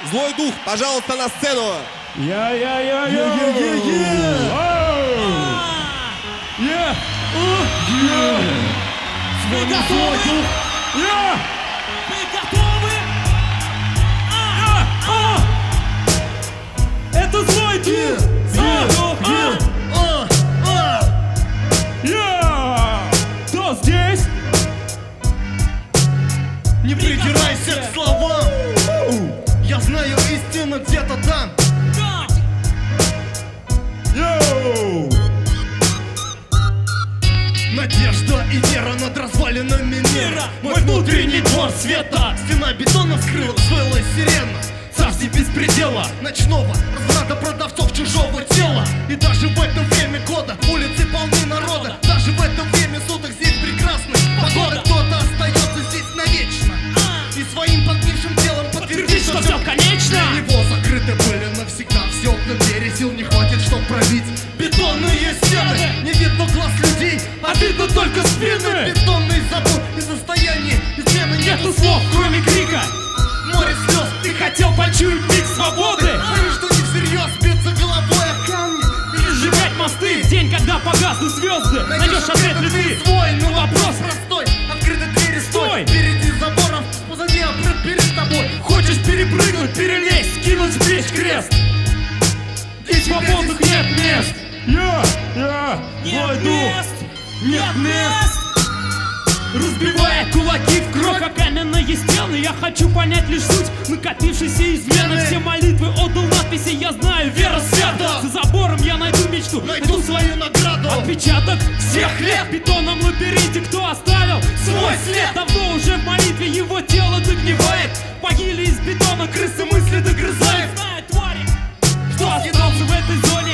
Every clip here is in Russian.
Злой дух, пожалуйста, на сцену. Вы готовы? Вы готовы? Это злой дух! Кто здесь? Не придирайся к словам. Я знаю истину где-то там. Надежда и вера над развалинами мира. Мой внутренний двор света. Стена бетона скрыла, свелась сирена. Царствие беспредела, ночного разврата продавцов чужого тела. И даже в это время года улицы полны народа. Даже в это время суток здесь прекрасна погода. Кто-то остается здесь навечно и своим подгнившим телом подтвердить, что все конечно. Для него закрыты были навсегда все окна, двери, сил не хватит, чтоб пробить бетонные стены. Не видно глаз людей, а видно только спины. Бетонный забор и состояние измены. Нету слов, кроме крика. Море слез, ты хотел почуять миг свободы. Они что не всерьез бьются головой о камни или сжигать мосты. В день, когда погаснут звезды, найдешь ответ ли ты? Свой, но вопрос простой. Открыты двери, стой. Впереди заборов, позади обрыв перед тобой. Хочешь перепрыгнуть, перелезть, скинуть с плеч крест? Здесь свободных нет мест. Злой дух. Нет мест. Разбивая кулаки в кровь о каменные стены, я хочу понять лишь суть накопившейся измены. Все молитвы отдал надписи, я знаю, вера свята. За забором я найду мечту, найду свою награду. Отпечаток всех лет в бетонном лабиринте. Кто оставил свой след? Давно уже в молитве его тело догнивает. Могиле из бетона крысы мысли догрызает. Знают твари, что остался в этой зоне.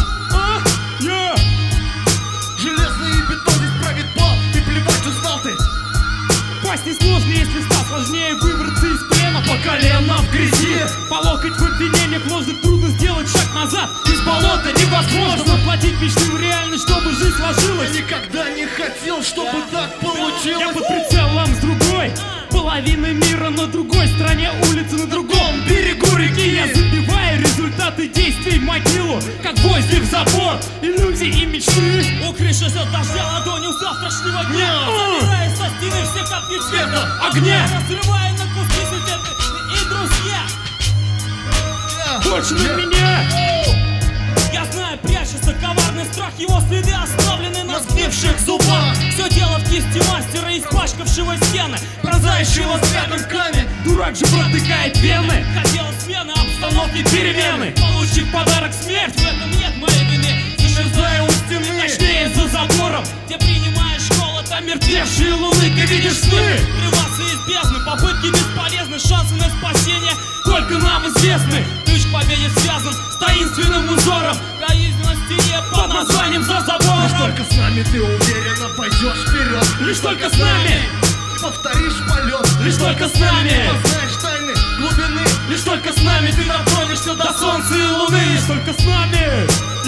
Железный бетон здесь правит бал. И плевать устал ты. Пасть несложно, если стал сложнее выбраться из плена. По колено в грязи, по локоть в обвинениях ложных. Трудно сделать шаг назад, из болота невозможно воплотить мечты в реальность, чтобы жизнь сложилась. Я никогда не хотел, чтобы так получилось. Я под прицелом с другой половины мира, на другой стороне улицы, на другом берегу реки. Я забиваю результаты действий в могилу, как гвозди в забор, иллюзий и мечты. Укрывшись от дождя ладонью завтрашнего дня, забирая со стены все капли света, огня, разрывая на куски судьбы и друзья. Больше на меня. Я знаю, прячется коварный страх, его следы оставлены на сгнивших зубах. Все дело в кисти мастера, испачкавшего стены, пронзающего взглядом камень. Дурак же протыкает вены. Хотел смены, обстановки, перемены. Получив подарок смерть, в этом нет моей вины. Замерзая у стены, точнее за забором, где принимаешь холод, омертвевшие луны, ты видишь сны. Врываться из бездны, попытки бесполезны, шансы на спасение только нам известны. Ключ к победе связан с таинственным узором, таинственной стене под названием «За забором». Лишь только с нами ты уверенно пойдешь вперед. Лишь только с нами повторишь полет. Лишь только с нами познаешь тайны глубины. Лишь только с нами ты дотронешься до солнца и луны. Лишь только с нами